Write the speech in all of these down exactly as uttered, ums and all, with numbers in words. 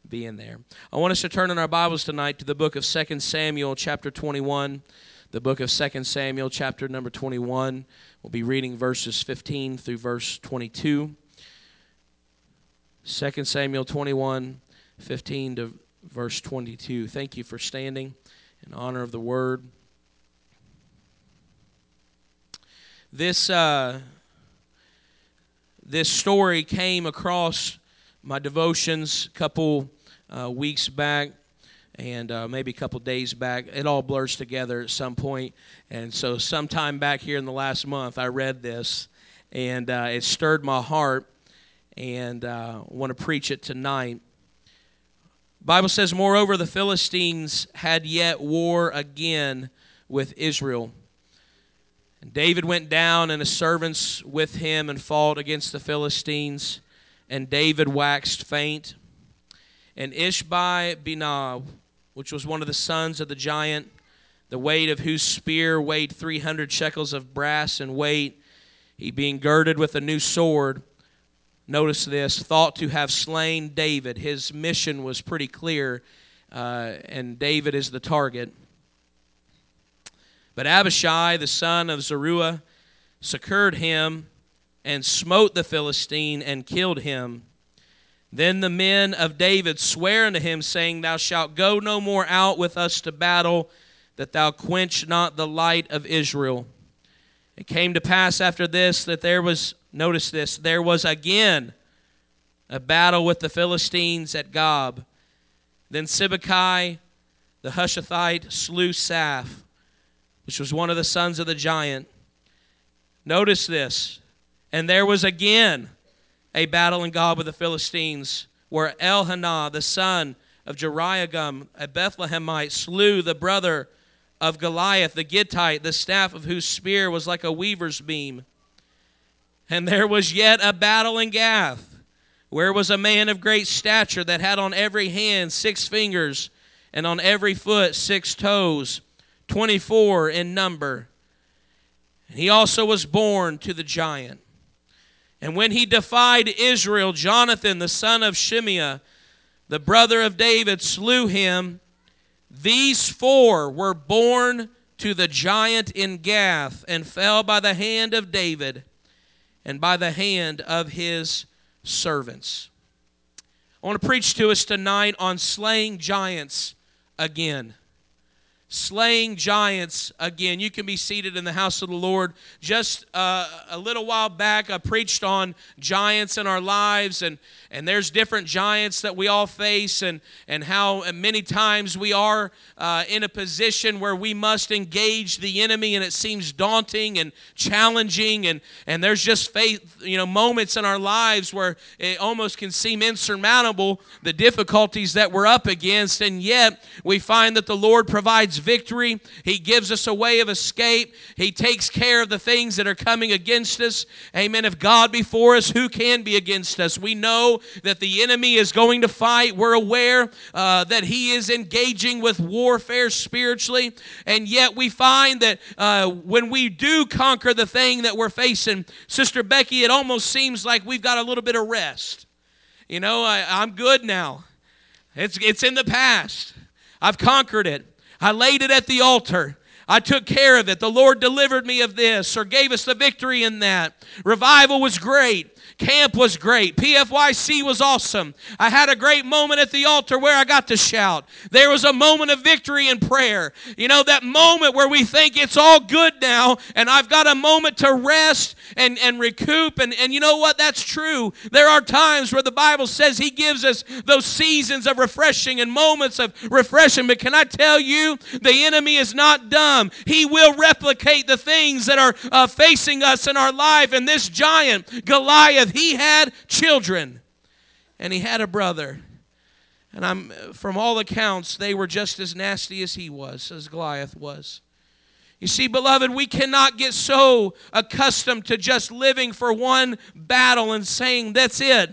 being there. I want us to turn in our Bibles tonight to the book of Second Samuel, chapter twenty-one. The book of Second Samuel, chapter number twenty-one. We'll be reading verses fifteen through verse twenty-two. Second Samuel twenty-one, fifteen to verse twenty-two. Thank you for standing in honor of the word. This uh, this story came across my devotions a couple uh, weeks back, and uh, maybe a couple days back. It all blurs together at some point. And so sometime back here in the last month, I read this, and uh, it stirred my heart, and uh, I want to preach it tonight. The Bible says, "Moreover, the Philistines had yet war again with Israel. And David went down, and his servants with him, and fought against the Philistines. And David waxed faint. And Ishbi-Benob, which was one of the sons of the giant, the weight of whose spear weighed three hundred shekels of brass in weight, he being girded with a new sword," notice this, "thought to have slain David." His mission was pretty clear, uh, and David is the target. "But Abishai, the son of Zeruiah, succored him, and smote the Philistine, and killed him. Then the men of David sware unto him, saying, Thou shalt go no more out with us to battle, that thou quench not the light of Israel. It came to pass after this that there was," notice this, "there was again a battle with the Philistines at Gob. Then Sibbecai the Hushathite slew Saph, which was one of the sons of the giant." Notice this. "And there was again a battle in Gob with the Philistines, where Elhanan, the son of Jeriagum, a Bethlehemite, slew the brother of Goliath, the Gittite, the staff of whose spear was like a weaver's beam. And there was yet a battle in Gath, where was a man of great stature that had on every hand six fingers, and on every foot six toes, twenty-four in number. And he also was born to the giant. And when he defied Israel, Jonathan, the son of Shimeah, the brother of David, slew him. These four were born to the giant in Gath, and fell by the hand of David and by the hand of his servants." I want to preach to us tonight on slaying giants again. Slaying giants again. You can be seated in the house of the Lord. Just uh, a little while back, I preached on giants in our lives, and, and there's different giants that we all face, and, and how many times we are uh, in a position where we must engage the enemy, and it seems daunting and challenging, and, and there's just faith, you know, moments in our lives where it almost can seem insurmountable, the difficulties that we're up against, and yet we find that the Lord provides victory. He gives us a way of escape. He takes care of the things that are coming against us. Amen. If God be for us, who can be against us? We know that the enemy is going to fight. We're aware uh, that he is engaging with warfare spiritually. And yet we find that uh, when we do conquer the thing that we're facing, Sister Becky, it almost seems like we've got a little bit of rest. You know, I, I'm good now. It's, it's in the past. I've conquered it. I laid it at the altar. I took care of it. The Lord delivered me of this, or gave us the victory in that. Revival was great. Camp was great. P F Y C was awesome. I had a great moment at the altar where I got to shout. There was a moment of victory in prayer. You know, that moment where we think it's all good now, and I've got a moment to rest and, and recoup. And, and you know what? That's true. There are times where the Bible says He gives us those seasons of refreshing and moments of refreshing. But can I tell you, the enemy is not dumb. He will replicate the things that are uh, facing us in our life. And this giant, Goliath, he had children, and he had a brother. And I'm from all accounts, they were just as nasty as he was, as Goliath was. You see, beloved, we cannot get so accustomed to just living for one battle and saying, that's it.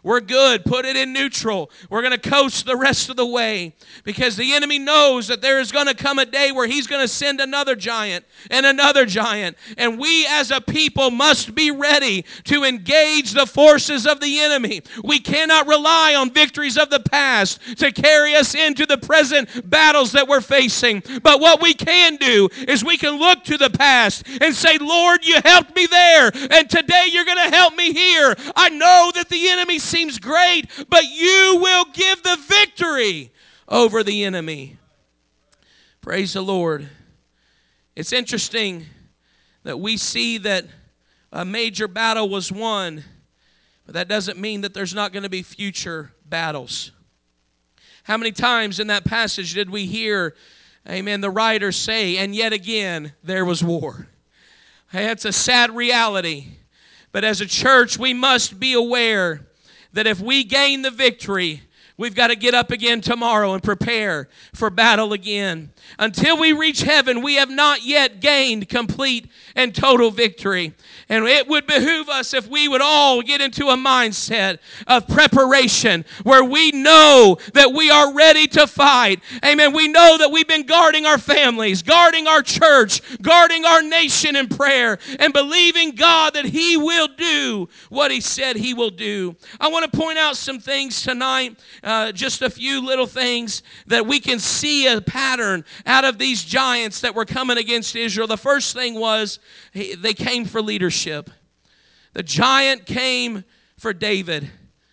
We're good. Put it in neutral. We're going to coast the rest of the way because the enemy knows that there is going to come a day where he's going to send another giant and another giant. And we as a people must be ready to engage the forces of the enemy. We cannot rely on victories of the past to carry us into the present battles that we're facing. But what we can do is we can look to the past and say, Lord, you helped me there, and today you're going to help me here. I know that the enemy seems great, but you will give the victory over the enemy. Praise the Lord. It's interesting that we see that a major battle was won, but that doesn't mean that there's not going to be future battles. How many times in that passage did we hear, amen, the writer say, and yet again there was war? Hey, it's a sad reality. But as a church, we must be aware that if we gain the victory, we've got to get up again tomorrow and prepare for battle again. Until we reach heaven, we have not yet gained complete and total victory. And it would behoove us if we would all get into a mindset of preparation where we know that we are ready to fight. Amen. We know that we've been guarding our families, guarding our church, guarding our nation in prayer, and believing God that He will do what He said He will do. I want to point out some things tonight, uh, just a few little things that we can see a pattern out of these giants that were coming against Israel. The first thing was they came for leadership. The giant came for David.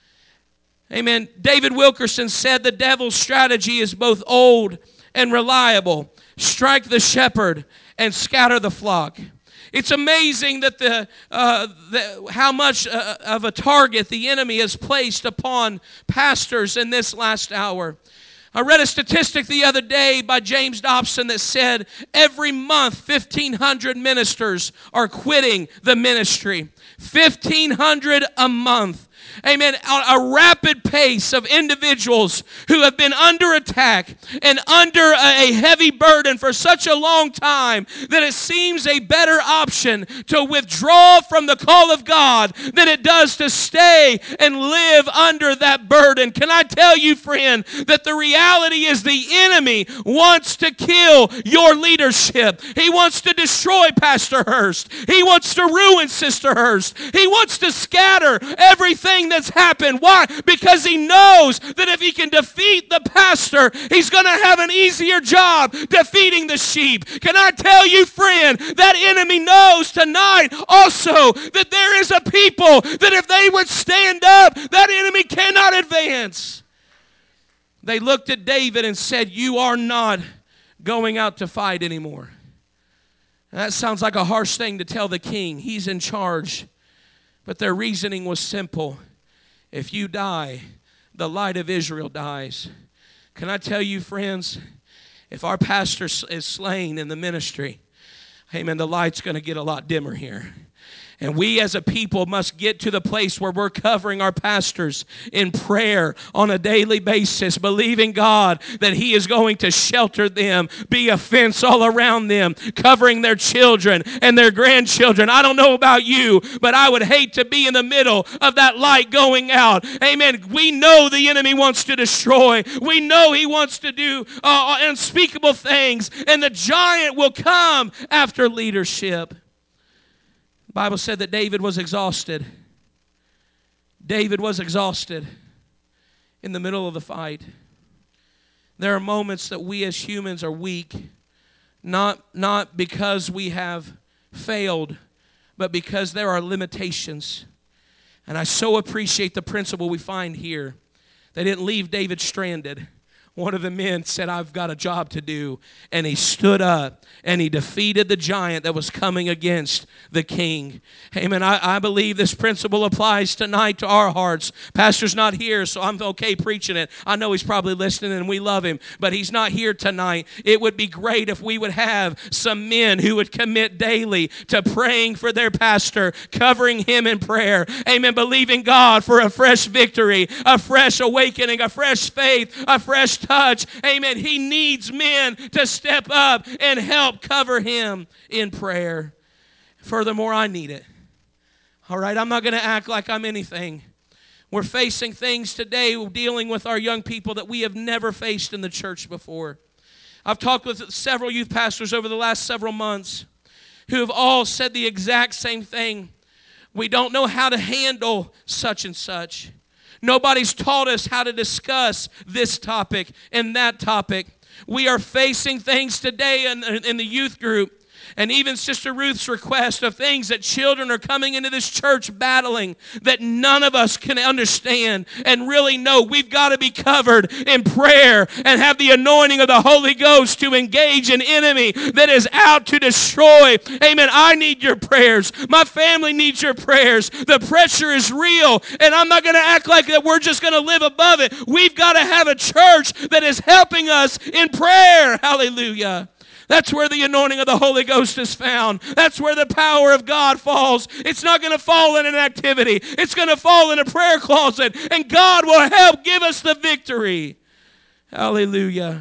Amen. David Wilkerson said the devil's strategy is both old and reliable. Strike the shepherd and scatter the flock. It's amazing that the, uh, the how much uh, of a target the enemy has placed upon pastors in this last hour. I read a statistic the other day by James Dobson that said every month fifteen hundred ministers are quitting the ministry. fifteen hundred a month. Amen. A rapid pace of individuals who have been under attack and under a heavy burden for such a long time that it seems a better option to withdraw from the call of God than it does to stay and live under that burden. Can I tell you, friend, that the reality is the enemy wants to kill your leadership. He wants to destroy Pastor Hurst. He wants to ruin Sister Hurst. He wants to scatter everything that's happened. Why? Because he knows that if he can defeat the pastor, he's going to have an easier job defeating the sheep. Can I tell you, friend, that enemy knows tonight also that there is a people that if they would stand up, that enemy cannot advance. They looked at David and said, you are not going out to fight anymore. And that sounds like a harsh thing to tell the king. He's in charge. But their reasoning was simple. If you die, the light of Israel dies. Can I tell you, friends, if our pastor is slain in the ministry, amen, the light's going to get a lot dimmer here. And we as a people must get to the place where we're covering our pastors in prayer on a daily basis, believing God that He is going to shelter them, be a fence all around them, covering their children and their grandchildren. I don't know about you, but I would hate to be in the middle of that light going out. Amen. We know the enemy wants to destroy. We know he wants to do uh, unspeakable things, and the giant will come after leadership. The Bible said that David was exhausted. David was exhausted in the middle of the fight. There are moments that we as humans are weak, not, not because we have failed, but because there are limitations. And I so appreciate the principle we find here. They didn't leave David stranded. One of the men said, I've got a job to do. And he stood up and he defeated the giant that was coming against the king. Amen. I, I believe this principle applies tonight to our hearts. Pastor's not here, so I'm okay preaching it. I know he's probably listening and we love him, but he's not here tonight. It would be great if we would have some men who would commit daily to praying for their pastor, covering him in prayer. Amen. Believing God for a fresh victory, a fresh awakening, a fresh faith, a fresh touch. Amen. He needs men to step up and help cover him in prayer. Furthermore, I need it. All right, I'm not going to act like I'm anything We're facing things today, dealing with our young people that we have never faced in the church before. I've talked with several youth pastors over the last several months who have all said the exact same thing. We don't know how to handle such and such. Nobody's taught us how to discuss this topic and that topic. We are facing things today in, in the youth group, and even Sister Ruth's request of things that children are coming into this church battling that none of us can understand and really know. We've got to be covered in prayer and have the anointing of the Holy Ghost to engage an enemy that is out to destroy. Amen. I need your prayers. My family needs your prayers. The pressure is real, and I'm not going to act like that we're just going to live above it. We've got to have a church that is helping us in prayer. Hallelujah. That's where the anointing of the Holy Ghost is found. That's where the power of God falls. It's not going to fall in an activity. It's going to fall in a prayer closet, and God will help give us the victory. Hallelujah.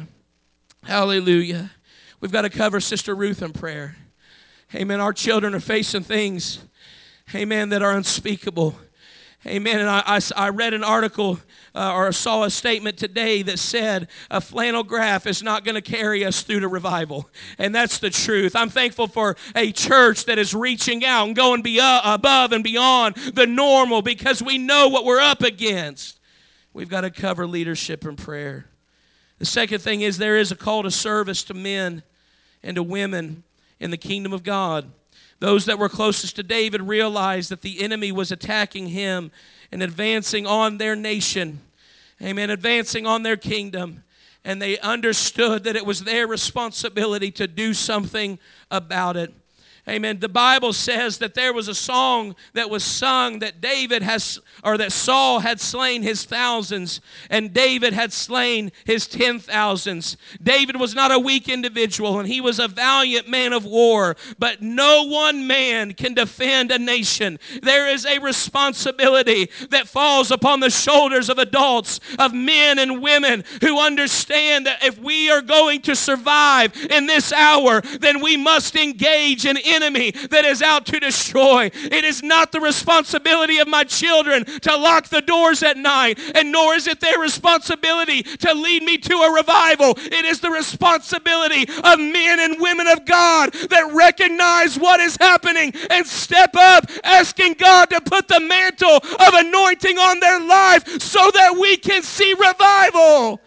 Hallelujah. We've got to cover Sister Ruth in prayer. Amen. Our children are facing things, amen, that are unspeakable. Amen. And I, I, I read an article uh, or saw a statement today that said a flannel graph is not going to carry us through to revival. And that's the truth. I'm thankful for a church that is reaching out and going be, uh, above and beyond the normal, because we know what we're up against. We've got to cover leadership in prayer. The second thing is there is a call to service to men and to women in the kingdom of God. Those that were closest to David realized that the enemy was attacking him and advancing on their nation. Amen. Advancing on their kingdom. And they understood that it was their responsibility to do something about it. Amen. The Bible says that there was a song that was sung that David has, or that Saul had slain his thousands, and David had slain his ten thousands. David was not a weak individual, and he was a valiant man of war, but no one man can defend a nation. There is a responsibility that falls upon the shoulders of adults, of men and women who understand that if we are going to survive in this hour, then we must engage in enemy that is out to destroy. It is not the responsibility of my children to lock the doors at night, and nor is it their responsibility to lead me to a revival. It is the responsibility of men and women of God that recognize what is happening and step up, asking God to put the mantle of anointing on their life so that we can see revival.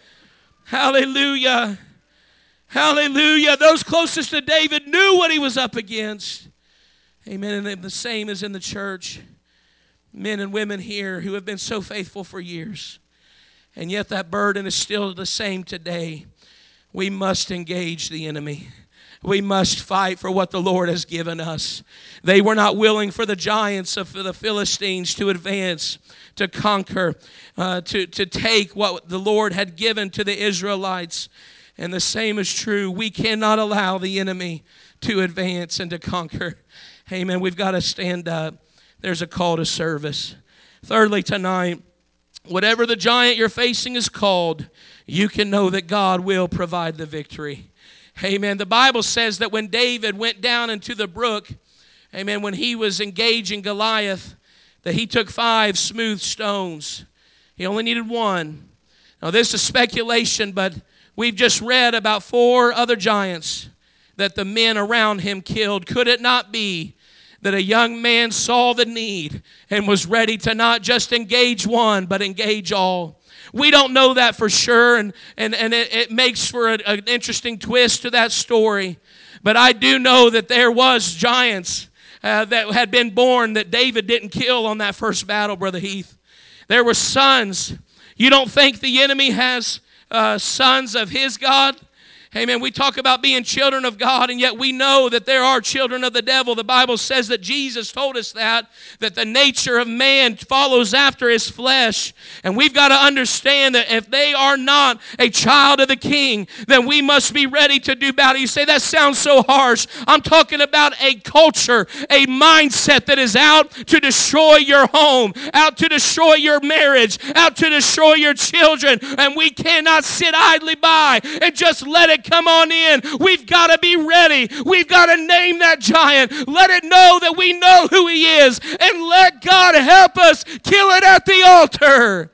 Hallelujah. Hallelujah. Those closest to David knew what he was up against. Amen. And the same is in the church. Men and women here who have been so faithful for years. And yet that burden is still the same today. We must engage the enemy. We must fight for what the Lord has given us. They were not willing for the giants of the Philistines to advance, to conquer, uh, to, to take what the Lord had given to the Israelites. And the same is true. We cannot allow the enemy to advance and to conquer. Amen. We've got to stand up. There's a call to service. Thirdly, tonight, whatever the giant you're facing is called, you can know that God will provide the victory. Amen. The Bible says that when David went down into the brook, amen, when he was engaging Goliath, that he took five smooth stones. He only needed one. Now, this is speculation, but we've just read about four other giants that the men around him killed. Could it not be that a young man saw the need and was ready to not just engage one, but engage all? We don't know that for sure, and, and, and it, it makes for a, an interesting twist to that story. But I do know that there was giants uh, that had been born that David didn't kill on that first battle, Brother Heath. There were sons. You don't think the enemy has Uh, sons of his God? Amen. We talk about being children of God, and yet we know that there are children of the devil. The Bible says that Jesus told us that, that the nature of man follows after his flesh. And we've got to understand that if they are not a child of the King, then we must be ready to do battle. You say, that sounds so harsh. I'm talking about a culture, a mindset that is out to destroy your home, out to destroy your marriage, out to destroy your children. And we cannot sit idly by and just let it come on in. We've got to be ready. We've got to name that giant. Let it know that we know who he is. And let God help us kill it at the altar.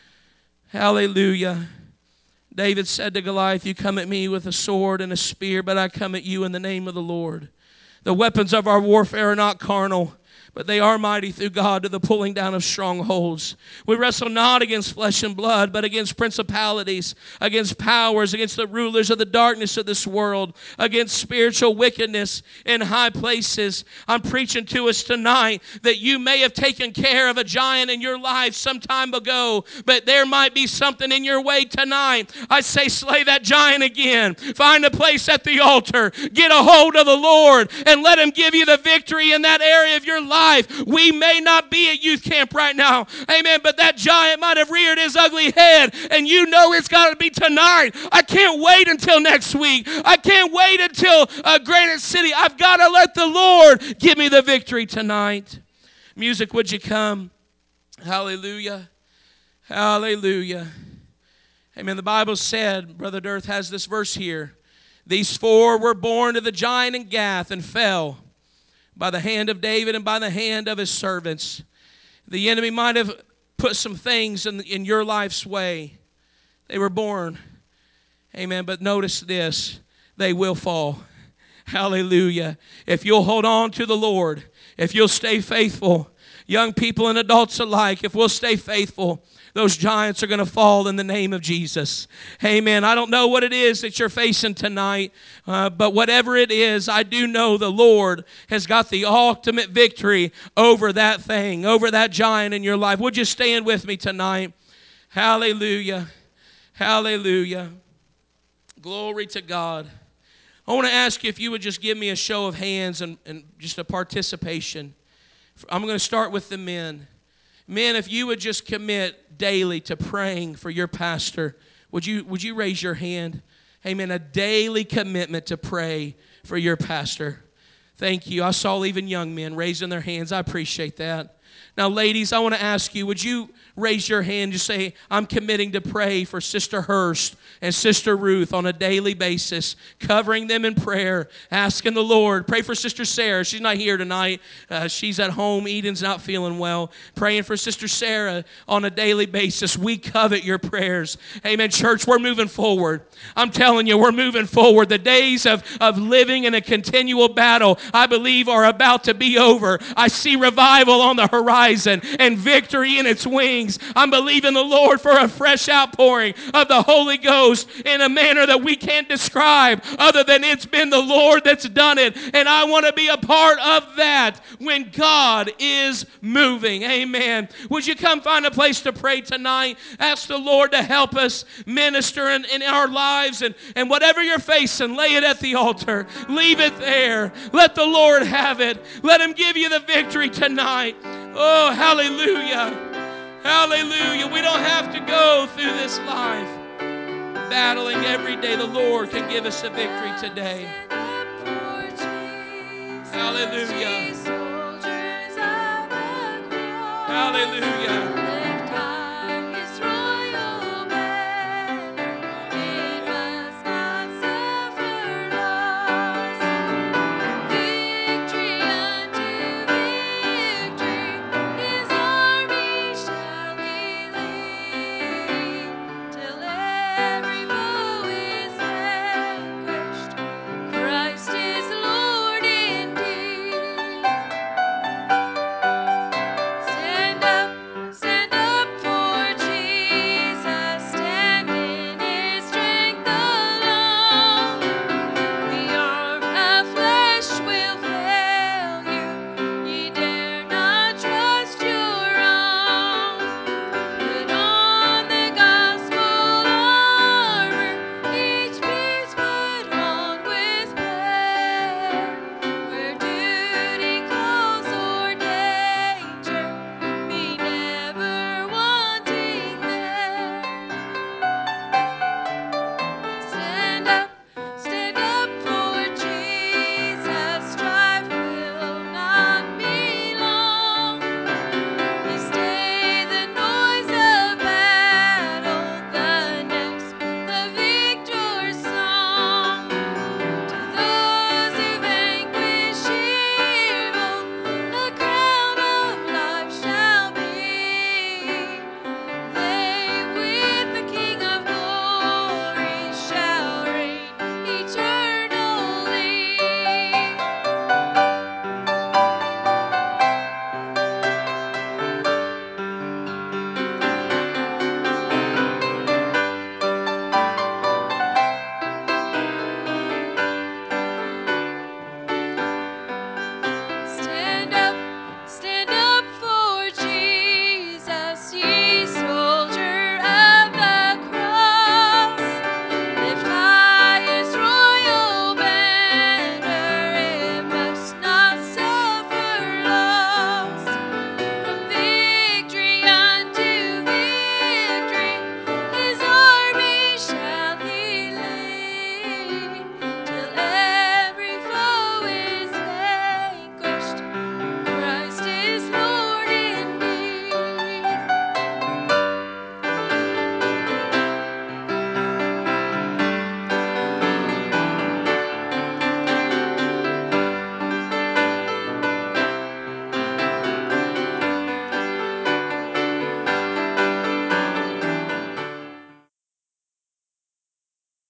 Hallelujah. David said to Goliath, you come at me with a sword and a spear, but I come at you in the name of the Lord. The weapons of our warfare are not carnal, but they are mighty through God to the pulling down of strongholds. We wrestle not against flesh and blood, but against principalities, against powers, against the rulers of the darkness of this world, against spiritual wickedness in high places. I'm preaching to us tonight that you may have taken care of a giant in your life some time ago, but there might be something in your way tonight. I say slay that giant again. Find a place at the altar. Get a hold of the Lord and let him give you the victory in that area of your life. We may not be at youth camp right now, amen, but that giant might have reared his ugly head, and you know it's got to be tonight. I can't wait until next week. I can't wait until uh, Granite City. I've got to let the Lord give me the victory tonight. Music, would you come? Hallelujah. Hallelujah. Amen. The Bible said, Brother Dirth has this verse here, these four were born to the giant in Gath and fell by the hand of David and by the hand of his servants. The enemy might have put some things in, in your life's way. They were born. Amen. But notice this. They will fall. Hallelujah. If you'll hold on to the Lord, if you'll stay faithful, young people and adults alike, if we'll stay faithful, those giants are going to fall in the name of Jesus. Amen. I don't know what it is that you're facing tonight, uh, but whatever it is, I do know the Lord has got the ultimate victory over that thing, over that giant in your life. Would you stand with me tonight? Hallelujah. Hallelujah. Glory to God. I want to ask you if you would just give me a show of hands and, and just a participation. I'm going to start with the men. Men, if you would just commit daily to praying for your pastor, would you would you raise your hand? Amen. A daily commitment to pray for your pastor. Thank you. I saw even young men raising their hands. I appreciate that. Now, ladies, I want to ask you, would you raise your hand and just say, I'm committing to pray for Sister Hurst and Sister Ruth on a daily basis, covering them in prayer, asking the Lord. Pray for Sister Sarah. She's not here tonight. Uh, she's at home. Eden's not feeling well. Praying for Sister Sarah on a daily basis. We covet your prayers. Amen. Church, we're moving forward. I'm telling you, we're moving forward. The days of, of living in a continual battle, I believe, are about to be over. I see revival on the horizon and victory in its wings. I'm believing the Lord for a fresh outpouring of the Holy Ghost in a manner that we can't describe other than it's been the Lord that's done it. And I want to be a part of that when God is moving. Amen. Would you come find a place to pray tonight? Ask the Lord to help us minister in, in our lives, and, and whatever you're facing, lay it at the altar. Leave it there. Let the Lord have it. Let him give you the victory tonight. Oh, hallelujah. Hallelujah. We don't have to go through this life battling every day. The Lord can give us a victory today. Hallelujah. Hallelujah.